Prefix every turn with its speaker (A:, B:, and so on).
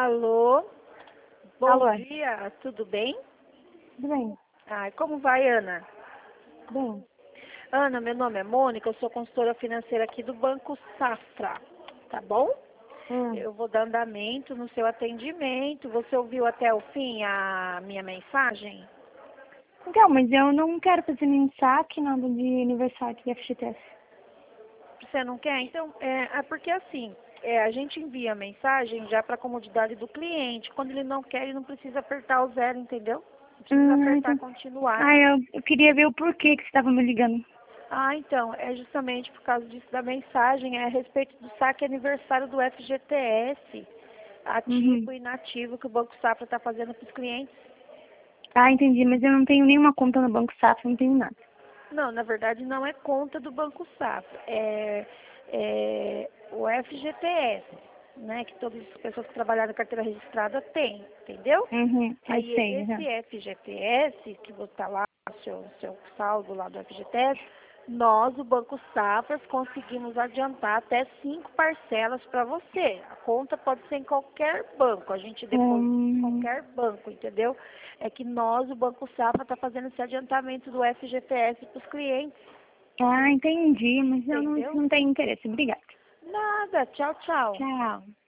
A: Alô? Bom
B: Alô?
A: dia, tudo bem?
B: Tudo bem?
A: Ai, como vai, Ana?
B: Bem.
A: Ana, meu nome é Mônica, eu sou consultora financeira aqui do Banco Safra, tá bom?
B: Hum.
A: Eu vou dar andamento no seu atendimento. Você ouviu até o fim a minha mensagem?
B: Então, mas eu não quero fazer nenhum saque, nada de aniversário de FGTS.
A: Você não quer? Então, é porque assim, a gente envia a mensagem já para a comodidade do cliente. Quando ele não quer, ele não precisa apertar o zero, entendeu? Não precisa apertar
B: Então.
A: continuar.
B: Ah, eu queria ver o porquê que você estava me ligando.
A: Ah, então, é justamente por causa disso da mensagem, é a respeito do saque aniversário do FGTS,
B: Uhum.
A: ativo e inativo, que o Banco Safra está fazendo para os clientes.
B: Ah, entendi, mas eu não tenho nenhuma conta no Banco Safra, não tenho nada.
A: Não, na verdade não é conta do Banco Safra, é o FGTS, né, que todas as pessoas que trabalham na carteira registrada têm, entendeu?
B: Uhum, eu
A: Aí
B: sei, já.
A: esse FGTS, que você está lá, seu saldo lá do FGTS, nós, o Banco Safra, conseguimos adiantar até 5 parcelas para você. A conta pode ser em qualquer banco, a gente deposita em
B: Hum.
A: qualquer banco, entendeu? É que nós, o Banco Safra, está fazendo esse adiantamento do FGTS para os clientes,
B: Ah, entendi, mas eu
A: entendeu?
B: não tenho interesse. Obrigada.
A: Nada, tchau, tchau.
B: Tchau.